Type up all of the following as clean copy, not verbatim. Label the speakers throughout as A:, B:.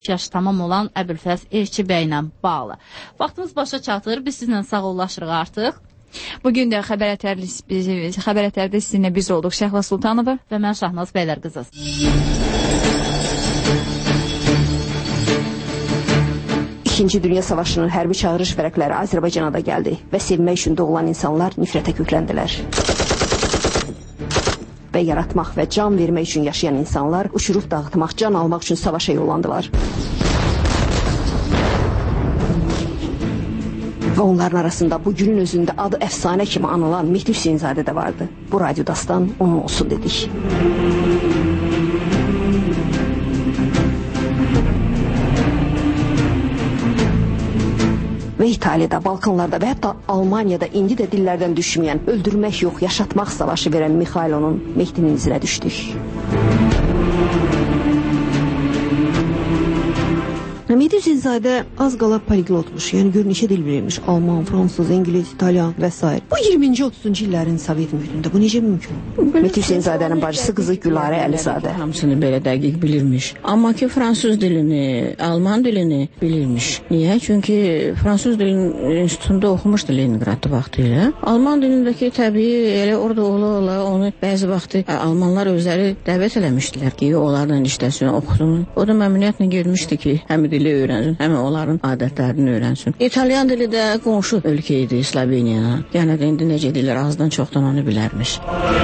A: yaş tamam olan Əbülfəz Elçi bəylə bağlı. Vaxtımız başa çatır, biz sizlə sağollaşırıq artıq.
B: Bugün də xəbər ətərdə sizinlə biz olduq. Şəhla Sultanova
A: və mən Şahnaz Bəylərqızı.
C: İkinci Dünya Savaşının hərbi çağırış vərəqləri Azərbaycana da gəldi və sevmək üçün doğulan insanlar nifrətə kökləndilər. Və yaratmaq və can vermək üçün yaşayan insanlar uçurub dağıtmaq, can almaq üçün savaşa yollandılar. Və onların arasında bu günün özündə adı əfsanə kimi anılan Mehdi Hüseynzadə də vardı. Bu radyo dastan onun olsun dedik. Və İtaliyada, Balkanlarda və hətta Almaniyada indi də dillərdən düşməyən, öldürmək yox, yaşatmaq savaşı verən Mikhailonun Mehdinin izinə düşdük. Mehdi Hüseynzadə az qala poliglotmuş, yəni gör neçə dil bilirmiş, Alman, Fransız, İngiliz, İtalyan və s. Bu 20-ci 30-cu illərin Sovet mühitində bu necə mümkün? Mehdi Hüseynzadənin bacısı qızı Gülarə Əlizadə.
D: Hamısını belə dəqiq bilirmiş. Amma ki fransız dilini, Alman dilini bilirmiş. Niyə? Çünki fransız dilinin institutunda oxumuşdu Leningradda vaxtı ilə. Alman dilindəki təbii elə orada ola onu bəzi vaxtı Almanlar özləri dəvət eləmişdilər ki, onlarla işləsin, oxusun. O da məmnuniyyətlə gelmişdi ki, həm dili öyrənsin, həm onların adətlərini öyrənsin. İtalyan dili də qonşu ölkə idi Sloveniya. Yəni də indi necə deyirlər, azdan çoxdan onu bilərmiş.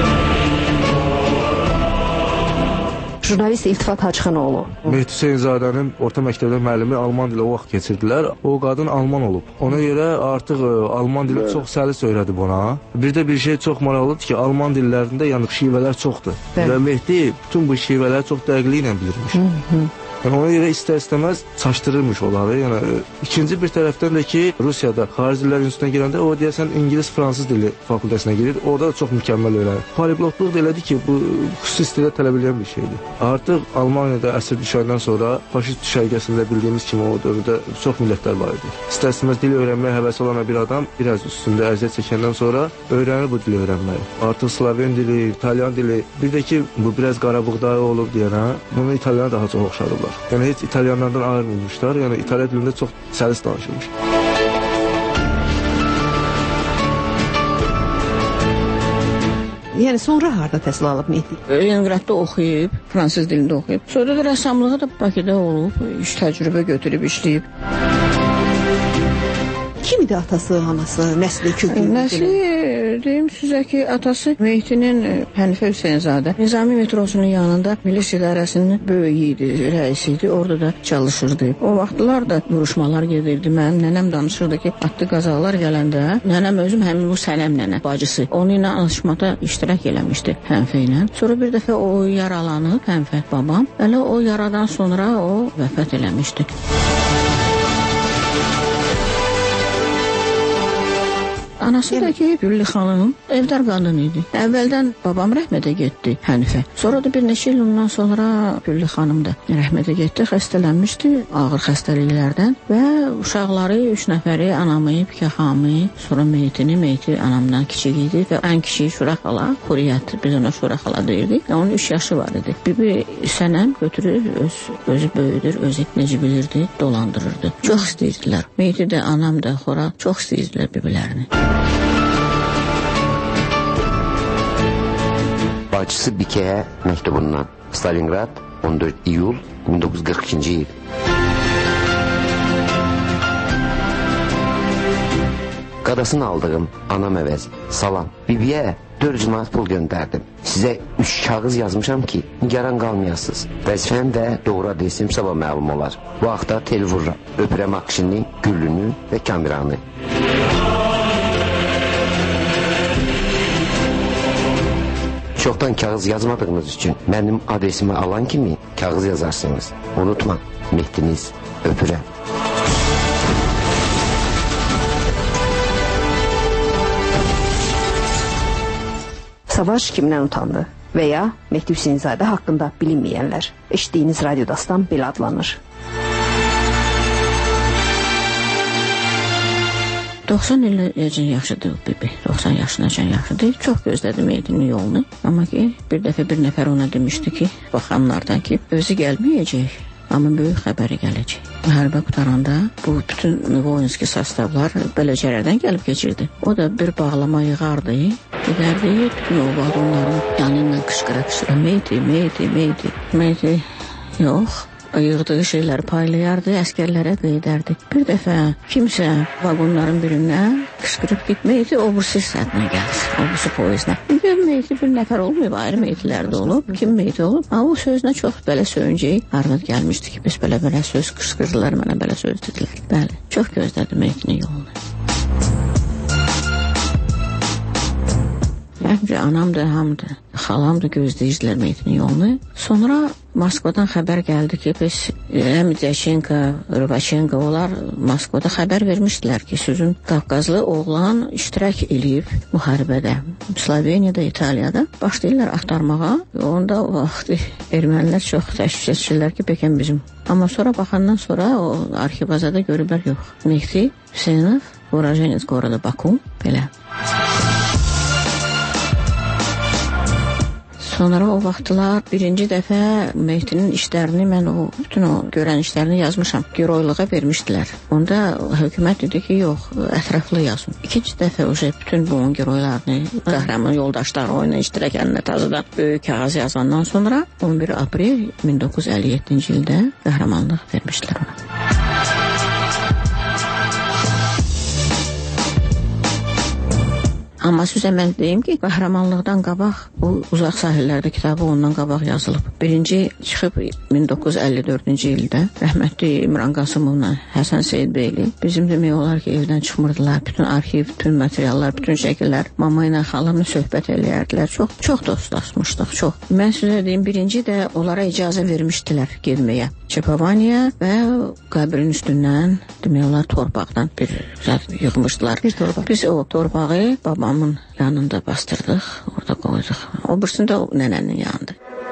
C: Jurnalist İltifat Hacıxanoğlu.
E: Mehdi Hüseynzadənin orta məktəbdə müəllimi Alman dili o vaxt keçirdilər. O qadın Alman olub. Ona görə artıq Alman dili çox səlis öyrədib ona. Bir də bir şey çox maraqlıdır ki, Alman dillərində yəni şivələr çoxdur. Və Mehdi bütün bu şivələri çox dəqiqliklə bilirmiş. Yəni ona görə istər-istəməz çaşdırırmış onları. Yəni ikinci bir tərəfdən də ki, Rusiyada Xarici Dillər İnstitutuna girəndə o deyəsən İngilis-Fransız dili fakültəsinə girir. Orada da çox mükəmməl öyrənir. Poliglotluq da elədi ki, bu xüsusi istidə tələb edən bir şeydir. Artıq Almaniyada əsir düşəndən sonra faşist düşərgəsində bildiyimiz kimi o dövrdə çox millətlər var idi. İstər-istəməz dil öyrənməyə həvəsi olan bir adam biraz üstündə əziyyət çəkəndən sonra öyrənir bu dili öyrənməyi. Artıq Sloven dili, İtalyan dili, bir də ki, bu biraz qarabuğdayı olub deyənə, bunu İtalyana daha çox oxşadıblar. Yəni heç İtalyanlardan ayrılmışlar, yəni İtalya dilində çox səlis danışılmış.
C: Yəni sonra harda təhsil alıb Mehdi?
D: Leningradda oxuyub, fransız dilində oxuyub. Sonra da rəssamlığı da Bakıda olub, iş təcrübə götürüb, işləyib.
C: Kim idi atası, anası, nəsli, kökü?
D: Nəsli, deyim sizə ki, atası Mehdinin Hənifə Hüseynzadə. Nizami metrosunun yanında milis idarəsinin böyüyü idi, rəisi idi. Orada da çalışırdı. O vaxtlar da vuruşmalar gedirdi. Mənim nənəm danışırdı ki, atlı qazalar gələndə, nənəm özüm həmin bu Sənəm nənə, bacısı. Onunla anlaşmada iştirak eləmişdi Hənifə ilə. Sonra bir dəfə o yaralanıb, Hənifə babam. Elə o yaradan sonra o vəfat eləmişdi. Anası da ki, Güllü xanım evdar qadın idi. Əvvəldən babam rəhmətə getdi, Hənifə. Sonra da bir neçə il ondan sonra Güllü xanım da rəhmətə getdi, xəstələnmişdi ağır xəstəliklərdən və uşaqları 3 nəfəri anamı, Pikaxamı, sonra Meyti anamdan kiçik idi və ən kiçik Şura xala, Xuriyyət, biz ona Şura xala deyirdik. Onun 3 yaşı var idi. Bibi Sənəm götürür, özü böyüdür, özü necə bilirdi, dolandırırdı. Çox istəyirdilər. Meyti də, anam da, Xora çox istəyirdilər bibilərini.
F: Bacısı Bike'ye mektubundan. Stalingrad 14 iyul 1942 yıl. Qadasını aldığım anam əvəzi. Salam. Bibiyə 4 manat pul göndərdim. Sizə 3 kağız yazmışam ki, nigaran qalmayasınız. Vəzifəm də doğru adresim sabah məlum olar. Bu haqda tel vururam. Öpürəm Akşini, Güllünü və Kameranı. Çoxdan kağız yazmadığınız üçün mənim adresimi alan kimi kağız yazarsınız. Unutma, Mehdiniz, öpürəm.
C: Savaş kimdən utandı? Və ya Mehdi Hüseynzadə haqqında bilinməyənlər. Eşitdiyiniz radyo dastan belə adlanır.
D: 90 iləcən yaşıdır bibi. 90 yaşınacan yaşıdır. Çox gözlədi Mehdinin yolunu. Amma ki, bir dəfə bir nəfər ona demişdi ki, baxanlardan ki, özü gəlməyəcək. Amma böyük xəbəri gələcək. Müharibə qutaranda bu bütün voyinski sastavlar beləcələrdən gəlib keçirdi. O da bir bağlama yığardı, gedərdi, bütün o vaqonların yanından qışqıra-qışqıra meyti, yox. Yığdığı şeyləri paylayardı, əskərlərə qeydərdi. Bir dəfə kimsə vaqonların birindən qışqırıb gitməkdi, o bursi sədnə gəlsin, o bursi poizlə. Bir meyti bir nəfər olmayıb, ayrı meytlər də olub, kim meyti olub. O sözünə çox belə söyüncək arvad gəlmişdi ki, biz belə söz qışqırdılar, mənə belə söz dedilər. Bəli, çox gözlədi meytinin yolunu. Həmcə anam da, hamdı, xalam da gözləyirdilər meytinin yolunu. Sonra Moskvadan xəbər gəldi ki, biz Dəçenko, Rıbaçenko, onlar Moskvada xəbər vermişdilər ki, sizin Qafqazlı oğlan iştirak eləyib müharibədə. Sloveniyada, İtaliyada başlayırlar axtarmağa. Onda o vaxt ermənilər çox təşviş etdilər ki, bəkən bizim. Amma sonra baxandan sonra o arxivazada görüblər, yox. Mehdi Hüseynov, Urajenец goroda Baku, belə. Sonra o vaxtlar birinci dəfə Mehdinin işlərini, mən bütün o görən işlərini yazmışam. Giroyluğa vermişdilər. Onda hökumət dedi ki, yox, ətraflı yazın. İkinci dəfə bütün bunun giroylarını, qəhrəman yoldaşları oyuna iştirak edənlər tazıdan böyük kağız yazandan sonra 11 aprel 1957-ci ildə qəhrəmanlıq vermişdilər ona. Amma sizə mən deyim ki, qəhrəmanlıqdan qabaq, bu uzaq sahillərdə kitabı ondan qabaq yazılıb. Birinci çıxıb 1954-cü ildə rəhmətli İmran Qasımovla Həsən Seyidbeyli bizim demək olar ki, evdən çıxmırdılar. Bütün arxiv, bütün materiallar, bütün şəkillər mama ilə xalamla söhbət eləyərdilər. Çox dostlaşmışdıq, çox. Mən sizə deyim, birinci də onlara icazə vermişdilər getməyə. Çepovaniya və qəbrin üstündən, demək olar, torpaqdan bir zat yığmışdılar. Biz o torpağı babamın yanında bastırdıq, orada qoyduq. O birisində nənənin yanında.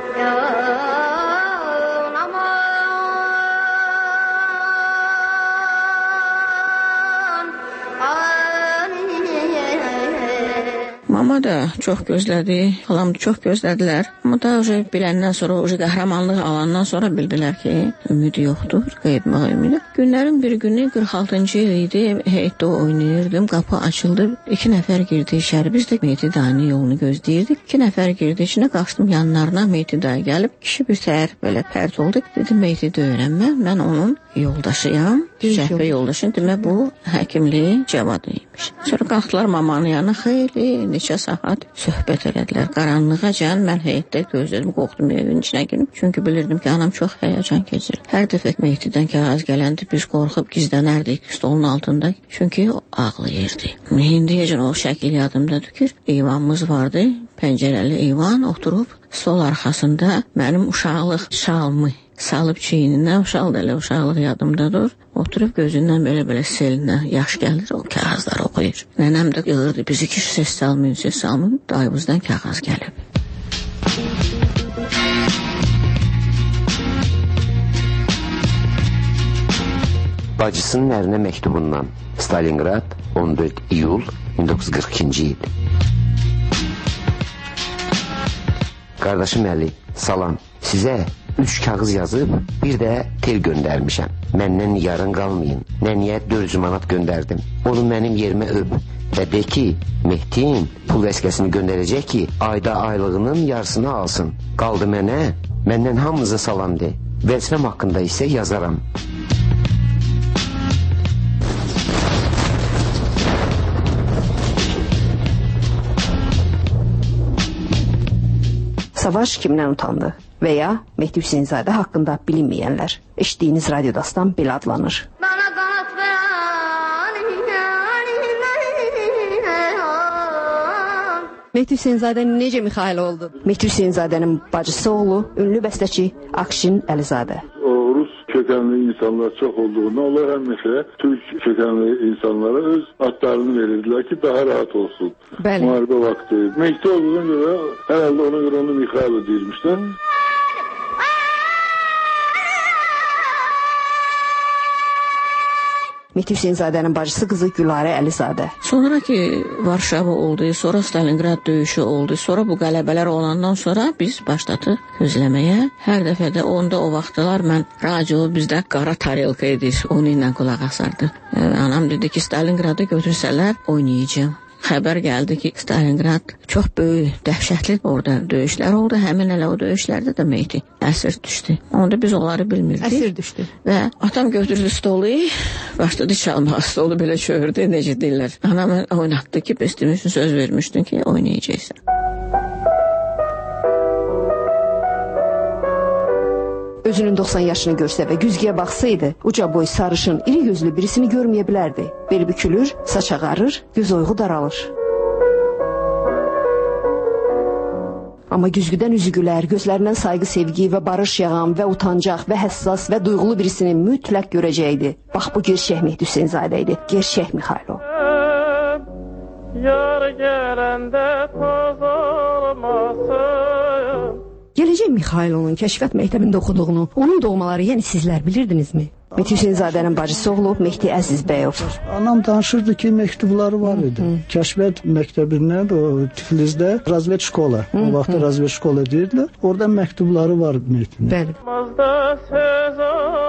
D: Mama da çox gözlədi, xalam da çox gözlədilər. Amma da biləndən sonra, qəhrəmanlıq alandan sonra bildilər ki, ümidi yoxdur, qayıtmağa ümidi. Günlərin bir günü 46-cı il idi, heyətdə oynayırdım, qapı açıldı, 2 nəfər girdi içəri. Biz də Mehdi dayının yolunu gözləyirdik. 2 nəfər girdi içinə, qaçdım yanlarına, Mehdi dayı gəlib, kişi bir səhər belə pərt oldu. Dedim, Mehdi döyürəm mən onun yoldaşıyam, şəhbə yoldaşım. Demək, bu həkimliyi cavadıymış. Sonra qalxdılar mamanın yanına, xeyli, neçə saat söhbət elədilər. Qaranlığa can, mən həyətdə gözlədim, qorxdum evin içinə girdim. Çünki bilirdim ki, anam çox həyəcan keçirir. Hər dəfə Mehdidən kağız gələndə biz qorxub gizlənərdik stolun altında. Çünki o ağlayırdı. İndiyəcən o şəkil yadımdadır ki, eyvanımız vardı, pəncərəli eyvan, oturub stol arxasında mənim uşaqlıq şalımı salıb çiynindən, uşaqlıq yadımdadır. Oturub gözündən belə selinə yaş gəlir, o kağızları oxuyur. Nənəm də yığırdı bizi ki, ses salmayın, dayımızdan kağız gəlib.
F: Bacısının ərinə məktubundan Stalingrad 14 iyul 1942-ci il. Qardaşım Əli, salam. Sizə 3 kağız yazıb, bir də tel göndərmişəm. Məndən yarın qalmayın. Nəniyə 400 manat göndərdim. Onu mənim yerimə öp və de ki, Mehdin pul vəsqəsini göndərəcək ki, ayda aylığının yarısını alsın. Qaldı mənə, məndən hamınıza salam de. Vəzifəm haqqında isə yazaram.
C: Savaş kimdən utandı? Və ya Mehdi Hüseynzadə haqqında bilinməyənlər. Eşitdiyiniz Radio Dastan belə adlanır. Mehdi Hüseynzadə necə Mixail oldu? Mehdi Hüseynzadənin bacısı oğlu, ünlü bəstəçi Akşin Əlizadə.
G: Rus kökənli insanlar çox olduğundan onlar həmişə Türk kökənli insanlara öz adlarını verirdilər ki, daha rahat olsun.
C: Bəli.
G: Müharibə vaxtı. Mehdi olduğuna görə, herhalde ona görə onu Mixail deyilmişlər.
C: Mehdi Hüseynzadənin bacısı qızı Gülarə Əlizadə.
D: Sonra ki Varşava oldu, sonra Stalingrad döyüşü oldu, sonra bu qələbələr olandan sonra biz başladıq gözləməyə. Hər dəfə də onda o vaxtlar mən radio bizdə qara tarelka idi, onu ilə qulaq asardı. Anam dedi ki Stalingradı götürsələr oynayacağım. Xəbər gəldi ki Stalingrad çox böyük, dəhşətli orada döyüşlər oldu. Həmin elə o döyüşlərdə də Mehdi əsir düşdü. Onda biz onları bilmirdik.
C: Əsir düşdü.
D: Və atam götürdü stolu, başladı çalmağa. Stolu belə çördü, necə deyirlər. Anam oynatdı ki, biz demişsin, söz vermişdin ki, oynayacaqsan.
C: Özünün 90 yaşını görsə və güzgüyə baxsaydı, uca boy, sarışın, iri gözlü birisini görməyə bilərdi. Bel bükülür, saç ağarır, göz oyğu daralır. Amma güzgüdən üzü gülər, gözlərindən sayğı, sevgi və barış yağan və utancaq və həssas və duyğulu birisini mütləq görəcəkdi. Bax, bu gerçək Mehdi Hüseynzadə idi, gerçək Mixailo.
H: Yar gələndə toz olmasın.
C: Gələcək Mixailonun kəşfiyyat məktəbində oxuduğunu, onun doğmaları, yəni sizlər bilirdinizmi? Mehdi Hüseynzadənin bacısı olub Mehdi Əzizbəyov.
I: Anam danışırdı ki, məktubları var idi. Kəşfiyyat məktəbindən o Tiflisdə razvet şkola. O vaxtda razvet şkola deyirdilər. Orada məktubları var Mehdinin.
C: Bəli.
H: Mazda söz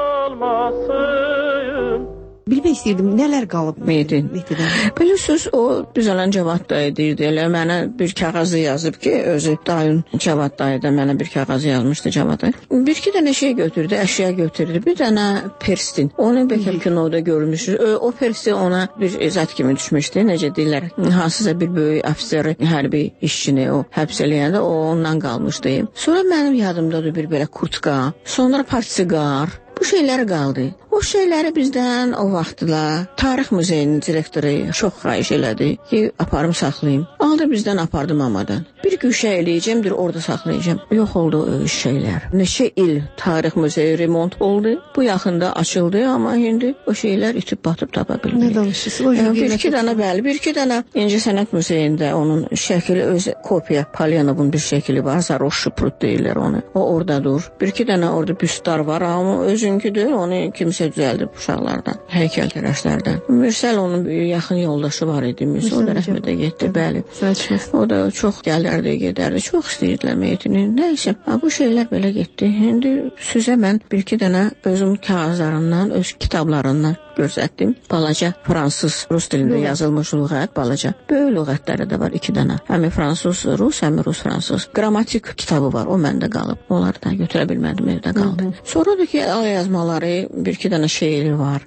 H: olmasın.
C: Bilmək istəyirdim, nələr qalıb
D: Mehdidən. Bilirsiniz, o düzələn Cavad dayı deyirdi. Elə mənə bir kağazı yazıb ki, özü dayın Cavad dayı da mənə bir kağazı yazmışdı Cavada. Bir-iki dənə şey götürdü, əşya götürdü. Bir dənə perstin. Onu bəlkə kinoda görmüşük. O persti ona bir zat kimi düşmüşdü. Necə deyirlər, hansısa bir böyük ofiseri, hərbi işçini o həbs eləyəndə o ondan qalmışdı. Sonra mənim yadımdadır bir belə kurtka, sonra portsiqar. Bu şeylər qaldı. O şeyləri bizdən o vaxtla Tarix Muzeyinin direktoru çox xahiş elədi ki, aparım saxlayayım. Aldı bizdən apardım amadan. Bir güşə eləyəcəm, bir orada saxlayacağım. Yox oldu o şeylər. Neçə il Tarix Muzeyi remont oldu. Bu yaxında açıldı, amma indi o şeylər itib batıb tapa bilmirik.
C: Nə danışırsınız?
D: Bir-iki dənə bəli, bir-iki dənə İncəsənət Muzeyində onun şəkili öz kopya Polyanovun bir şəkili var. Zaroşşi Prut deyirlər onu. O orada dur. Bir-iki dənə orada büstlar var, amma özünküdür. Onu kimsə düzəldib uşaqlardan, heykəltaraşlardan. Mürsəl onun yaxın yoldaşı var idi. Mürsəl o da rəhmətə getdi, bəli. O da çox gəlirdi, gedərdi. Çox istəyirdilər Mehdini. Nəysə, bu şeylər belə getdi. İndi sizə mən bir-iki dənə özüm kağızlarından, öz kitablarından göstərdim. Balaca fransız, rus dilində yazılmış lüğət, balaca. Böyük lüğətləri də var 2 dənə. Həm fransız, rus, həm rus-fransız. Qrammatik kitabı var, o məndə qalıb. Onları da götürə bilmədim, evdə qaldı. Sonra da ki, el yazmaları, bir-iki dənə şeiri var.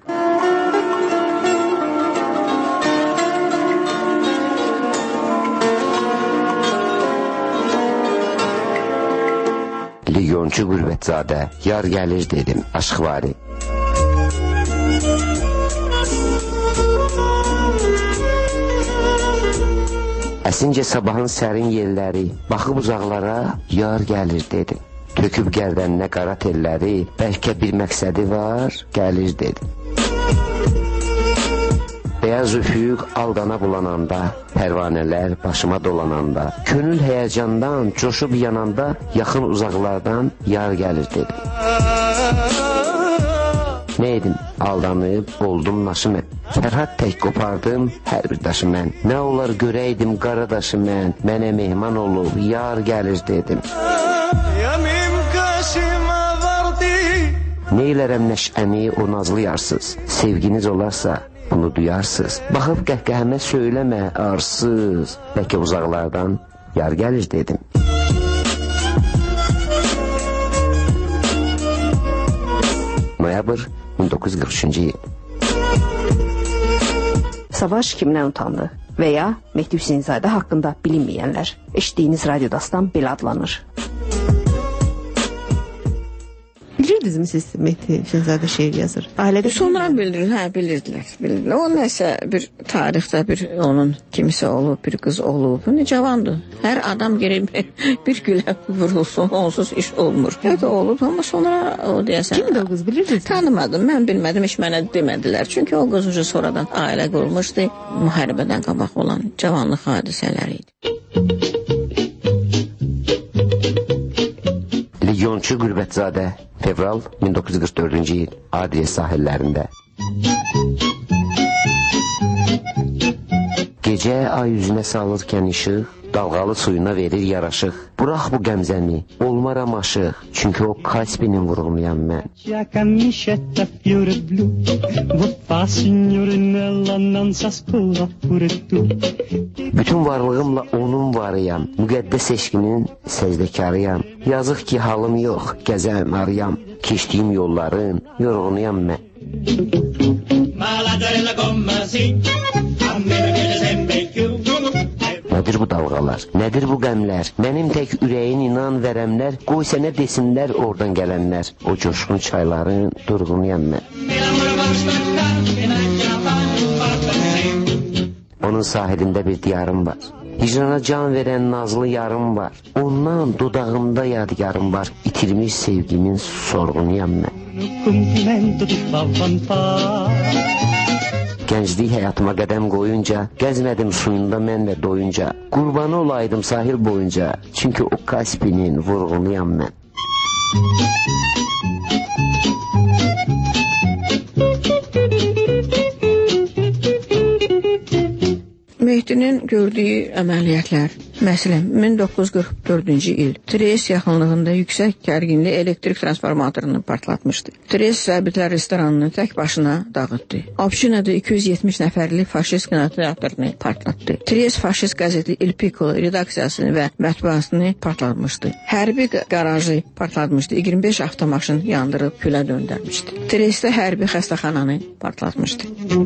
F: Legionçu Qürbətzadə, yar gəlir dedim, aşkvari. Əsince sabahın sərin yerləri, baxıb uzaqlara, yar gəlir dedim. Töküb gərdəninə qara telləri, bəlkə bir məqsədi var, gəlir dedim. Beyaz üfüq aldana bulananda, pərvanələr başıma dolananda, könül həyəcandan, coşub yananda, yaxın uzaqlardan yar gəlir dedim. Nə edim? Aldanıb, oldum naşı mən. Fərhad tək qopardım, hər bir daşı mən. Nə olar görəydim qara daşı mən, mənə mehman olub, yar gəlir dedim. Neylərəm nəşəni o nazlı yarsız, sevginiz olarsa bunu duyarsız. Baxıb qəhqəhəmə söyləmə arsız, bəlkə uzaqlardan yar gəlir dedim. Noyabr 1943-cü il.
C: Savaş kimdən utandı? Və ya Mehdi Hüseynzadə haqqında bilinməyənlər. Eşitdiyiniz radiodastan belə adlanır. Bilirdinizmi siz Mehdi Hüseynzadə şeir yazır? Ailədə
D: sonra bilirdilər. O nəsə bir tarixdə bir onun kimsə olub, bir qız olub. Cavandır. Hər adam gerək bir gülə vurulsun, onsuz iş olmur. Hətta olub, amma sonra o deyəsən.
C: Kimdir o qız, bilirdiniz?
D: Tanımadım, mən bilmədim, heç mənə demədilər. Çünki o qız ucu sonradan ailə qurmuşdu. Müharibədən qabaq olan cavanlıq hadisələri idi.
F: Legionçu Qürbətzadə, fevral 1944-cü il, Adriyə sahillərində. Gecə ay üzünə salırkən işıq, dalğalı suyuna verir yaraşıq. Burax bu qəmzəni, olmaram aşıq, çünki o Kaspinin vurğunuyam mən. Bütün varlığımla onun varıyam, müqəddəs eşqinin səcdəkarıyam. Yazıq ki halım yox, gəzəm, arıyam, keçdiyim yolların yorğunuyam mən. Nədir bu dalğalar, nədir bu qəmlər? Mənim tək ürəyin inan vərəmlər, qoy sənə desinlər oradan gələnlər. O coşqun çayların durğunuyam mən. Onun sahilində bir diyarım var. Hicrana can verən nazlı yarım var. Ondan dodağımda yadigarım var. İtirmiş sevgimin sorğunuyam mən. Gənclik həyatıma qədəm qoyunca, gəzmədim suyunda mən də doyunca, qurbanı olaydım sahil boyunca, çünki o Kaspinin vurğunuyam mən.
D: Mehdinin gördüyü əməliyyatlar, məsələn, 1944-cü il Tres yaxınlığında yüksək gərginli elektrik transformatorunu partlatmışdı. Tres zəbitlər restoranını tək başına dağıtdı. Obşinada 270 nəfərli faşist kinoteatrını partlatdı. Tres faşist qəzeti Il Piccolo redaksiyasını və mətbuasını partlatmışdı. Hərbi qarajı partlatmışdı. 25 avtomaşın yandırıb külə döndərmişdi. Tresdə hərbi xəstəxananı partlatmışdı.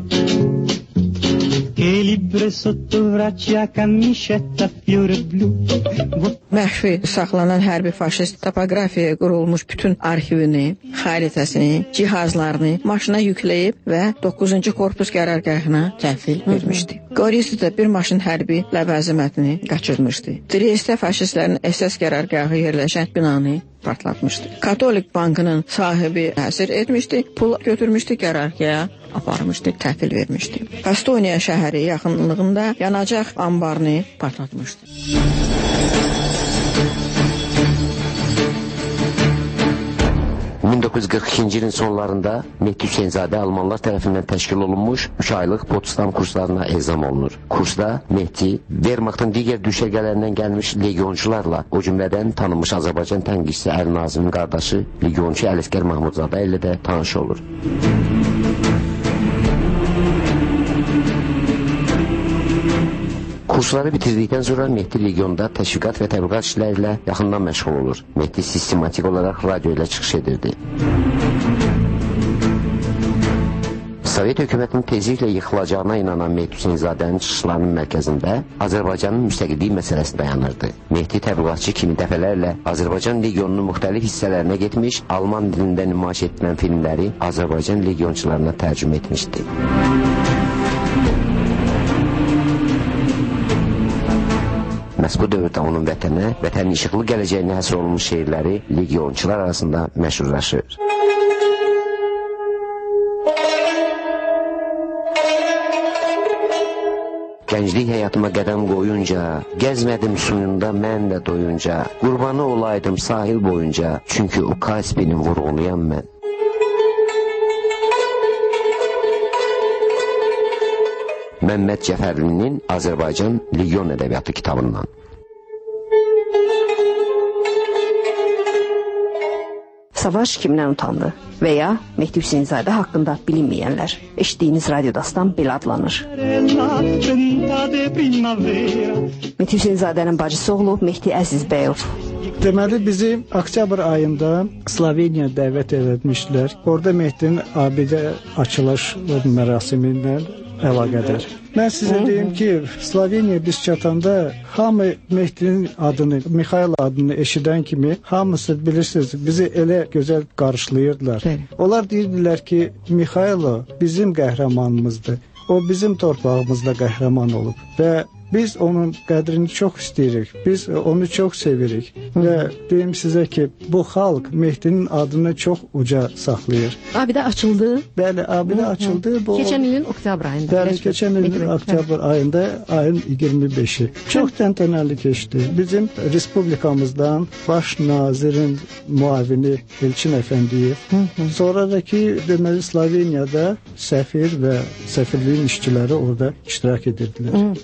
D: Məxfi saxlanan hərbi faşist topografiyaya qurulmuş bütün arxivini, xəritəsini, cihazlarını maşına yükləyib və 9-cu korpus qərargahına təhvil vermişdi. Gorizdə bir maşın hərbi ləvazimətini qaçırmışdı. Triestdə faşistlərin əsas qərargahı yerləşən binanı partlatmışdı. Katolik bankının sahibi həsr etmişdi, pul götürmüşdü, qərargaha aparmışdı, təhvil vermişdi. Kastoniya şəhəri yaxınlığında yanacaq ambarını partlatmışdı.
F: ...1942-ci ilin sonlarında Mehdi Hüseynzadə Almanlar tərəfindən təşkil olunmuş 3 aylıq Potsdam kurslarına elzam olunur. Kursda Mehdi Wehrmachtın digər düşərgələrindən gəlmiş legionçularla, o cümlədən tanınmış Azərbaycan tənqidçisi Əli Nazimin qardaşı legionçu Ələsgər Mahmudzadə ilə də tanış olur. Kursları bitirdikdən sonra Mehdi legionda təşviqat və təbliğat işləri ilə yaxından məşğul olur. Mehdi sistematik olaraq radio ilə çıxış edirdi. Sovet hökumətinin tezliklə yıxılacağına inanan Mehdi Hüseynzadənin çıxışlarının mərkəzində Azərbaycanın müstəqilliyi məsələsi dayanırdı. Mehdi təbliğatçı kimi dəfələrlə Azərbaycan legionunun müxtəlif hissələrinə getmiş, Alman dilində nümayiş etdirən filmləri Azərbaycan legionçularına tərcümə etmişdi. Məhz bu dövrdə onun vətənə, vətənin işıqlı gələcəyinə həsr olunmuş şeirləri legionçular arasında məşhurlaşır. Gənclik həyatıma qədəm qoyunca, gəzmədim suyunda mən də doyunca, qurbanı olaydım sahil boyunca, çünki o Kaspinin vurğunuyam mən. Məmməd Cəfərlinin Azərbaycan Legion ədəbiyyatı kitabından.
C: Savaş kimdən utandı və ya Mehdi Hüseynzadə haqqında bilinməyənlər. Eşitdiyiniz radiodastan belə adlanır. Mehdi Hüseynzadənin bacısı oğlu Mehdi Əzizbəyov.
I: Deməli, bizi oktyabr ayında Sloveniya dəvət etmişlər. Orada Mehdinin abidə açılış mərasimindən əlaqədar. Mən sizə deyim ki, Sloveniya biz çatanda hamı Mehdinin adını, Mikhail adını eşidən kimi hamısı bilirsiniz, bizi elə gözəl qarşılayırdılar. Onlar deyirdilər ki, Mikhail bizim qəhrəmanımızdır. O bizim torpağımızda qəhrəman olub və biz onun qədrini çox istəyirik. Biz onu çox sevirik və deyim sizə ki, bu xalq Mehdinin adını çox uca saxlayır.
C: Abidə açıldı.
I: Bəli, abidə açıldı. Bu
C: Keçən ilin oktyabr ayında.
I: Bəli, keçən ilin oktyabr ayında, ayın 25-i. Çox təntənəli keçdi. Bizim respublikamızdan baş nazirin müavini Elçin Əfəndiyev, sonra da ki, deməli Sloveniyada səfir və səfirliyin işçiləri orada iştirak edirdilər.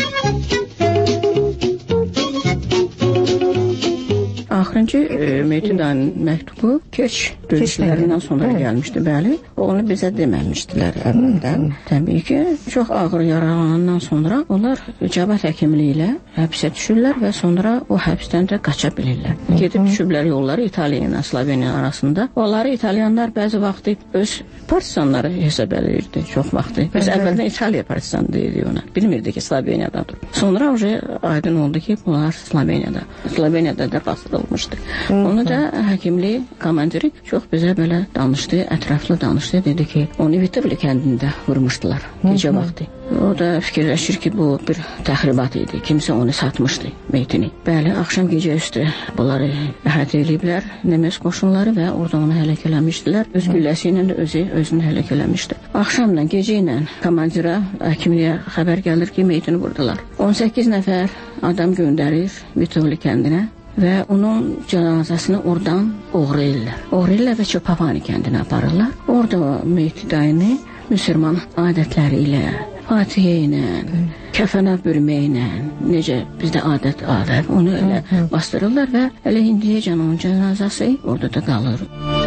D: Axırıncı Mehdi dayının məktubu Keç döyüşlərindən sonra gəlmişdi, bəli. Onu bizə deməmişdilər əvvəldən. Təbii ki, çox ağır yaralanandan sonra onlar cəbhət həkimliyi ilə həbsə düşürlər və sonra o həbsdən də qaça bilirlər. Gedib düşüblər yolları İtaliya ilə Sloveniya arasında. Onları İtalyanlar bəzi vaxtı öz partisanları hesab edirdi, çox vaxtı. Biz əvvəldən İtaliya partisanı deyirik ona. Bilmirdi ki, Sloveniyadadır. Sonra aydın oldu ki, bunlar Sloveniyada da bastırılmışdı. Onu da həkimlik komandiri çox bizə belə danışdı, ətraflı danışdı. Dedi ki, onu Vitebli kəndində vurmuşdular gecə vaxtı. O da fikirləşir ki, bu bir təxribat idi. Kimsə onu satmışdı, Mehdini. Bəli, axşam gecə üstü bunları əhatə ediblər, Nemes qoşunları və orada onu həlak eləmişdilər. Öz gülləsi ilə də özünü həlak eləmişdi. Axşamdan, gecə ilə komandirə, həkimliyə xəbər gəlir ki, Mehdini vurdular. 18 nəfər adam göndərir Vitebli kəndinə və onun cənazəsini oradan oğrayırlar və Çopavani kəndinə aparırlar. Orada Mehdi dayını müsəlman adətləri ilə, Fatihə ilə, kəfənə bürməklə, necə bizdə adət onu elə bastırırlar və elə indiyəcən onun cənazəsi orada da qalır.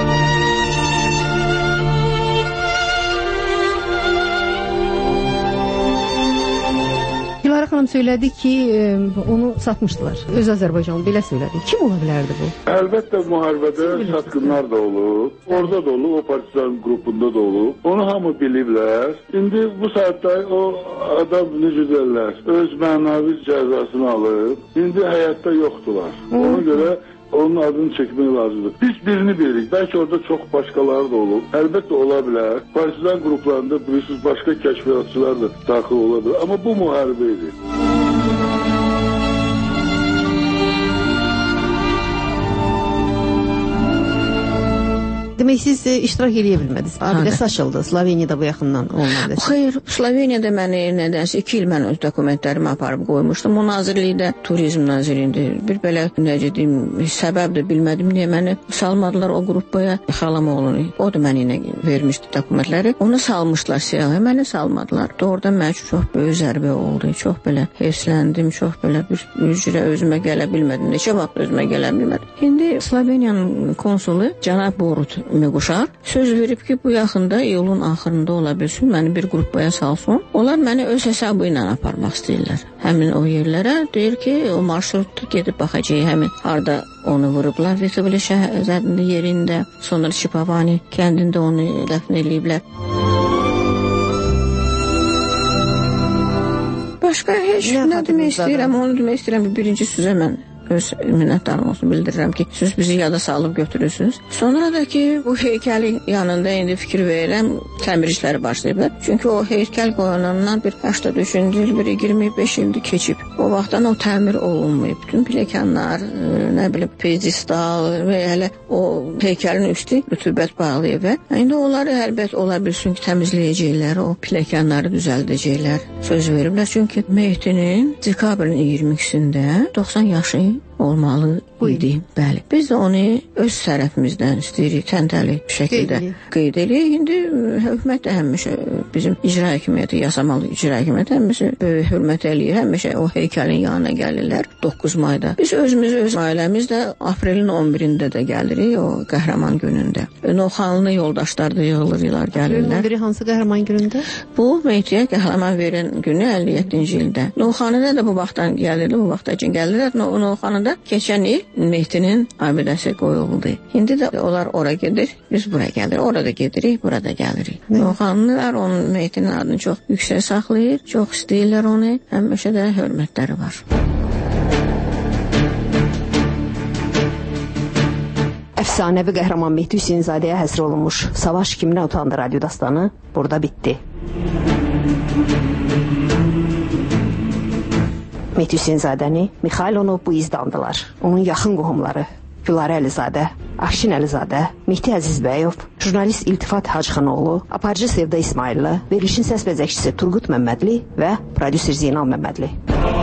C: Dilara xanım söylədi ki, onu satmışdılar. Öz Azərbaycanlı belə söylədi. Kim ola bilərdi bu?
G: Əlbəttə müharibədə satqınlar da olub. Orada da olub, o partizan qrupunda da olub. Onu hamı biliblər. İndi bu saatda o adam necə deyirlər, öz mənavi cəzasını alıb. İndi həyatda yoxdular. Ona görə onun adını çəkmək lazımdır. Biz birini bilirik. Bəlkə orada çox başqaları da olub. Əlbəttə ola bilər. Partizan qruplarında bilirsiniz, başqa kəşfiyyatçılar da daxil ola bilər. Amma bu müharibə idi.
C: Demək, siz iştirak edə bilmədiniz. Abidəsi açıldı. Sloveniyada bu yaxından olmadı.
D: Xeyr, Sloveniyada məni nədənsə 2 il mən öz dokumentlərimi aparıb qoymuşdum. O nazirlikdə turizm nazirində bir belə necə deyim, səbəb də bilmədim niyə məni salmadılar o qrupaya. Xalam oğlunu, o da mənə vermişdi dokumentləri. Onu salmışlar siyahıya, məni salmadılar. Doğrudan mən çox böyük zərbə oldu. Çox belə hevsləndim, çox belə bir üzrə özümə gələ bilmədim. Neçə vaxt özümə gələ bilmədim. İndi Sloveniyanın konsulu cənab Borut Mequşar söz verib ki, bu yaxında iyulun axırında ola bilsin, məni bir qrupaya salsın. Onlar məni öz hesabı ilə aparmaq istəyirlər. Həmin o yerlərə deyir ki, o marşrutda gedib baxacaq, həmin harda onu vurublar, Vitebli şəhərində yerində, sonra Çopavani kəndində onu dəfn ediblər. Başqa heç nə demək istəyirəm, onu demək istəyirəm, birinci sözə mən öz minnətdarım olsun bildirirəm ki, siz bizi yada salıb götürürsünüz. Sonra da ki, bu heykəlin yanında indi fikir verirəm, təmir işləri başlayıblar. Çünki o heykəl qoyanandan bir 83-cü il, bir 25 ildir keçib. O vaxtdan o təmir olunmayıb. Bütün pilləkənlər, nə bilim, pedestal və hələ o heykəlin üstü rütubət bağlayıb. İndi onları əlbət ola bilsin ki, təmizləyəcəklər, o pilləkənləri düzəldəcəklər. Söz veriblər. Çünki Mehdinin dekabrın 22-sində 90 yaşı olmalı idi. Bəli. Biz də onu öz tərəfimizdən istəyirik, təntəli şəkildə qeyd edirik. İndi hökumət də həmişə bizim icra hakimiyyəti, yasamalı icra hakimiyyəti həmişə böyük hörmət eləyir. Həmişə o heykəlin yanına gəlirlər 9 mayda. Biz özümüz, öz ailəmiz də aprelin 11-də də gəlirik, o qəhrəman günündə. Novxanlı yoldaşlar da yığılırlar, gəlirlər. 11-i
C: hansı qəhrəman günündə?
D: Bu, Mehdiyə qəhrəman verən günü 57-ci ildə. Novxanıda da bu vaxtdan gəlirlər, bu vaxtdan üçün gəlirlər. Novxanıda keçən il Mehdinin abidəsi qoyuldu. İndi də onlar ora gedir, biz bura gəlir. Orada gedirik, burada gəlirik. Novxanlılar onun Mehdinin adını çox yüksək saxlayır, çox istəyirlər onu, həmişə də hörmətləri var.
C: Əfsanəvi qəhrəman Mehdi Hüseynzadəyə həsr olunmuş Savaş kiminə utandı radyo dastanı burada bitdi. Mehdi Hüseynzadəni, Mixailonu bu izdandılar. Onun yaxın qohumları Gülarə Əlizadə, Afşin Əlizadə, Mehdi Əzizbəyov, jurnalist İltifat Hacıxanoğlu, aparıcı Sevda İsmailli, verilişin səs bəzəkçisi Turqut Məmmədli və prodüser Zeynal Məmmədli.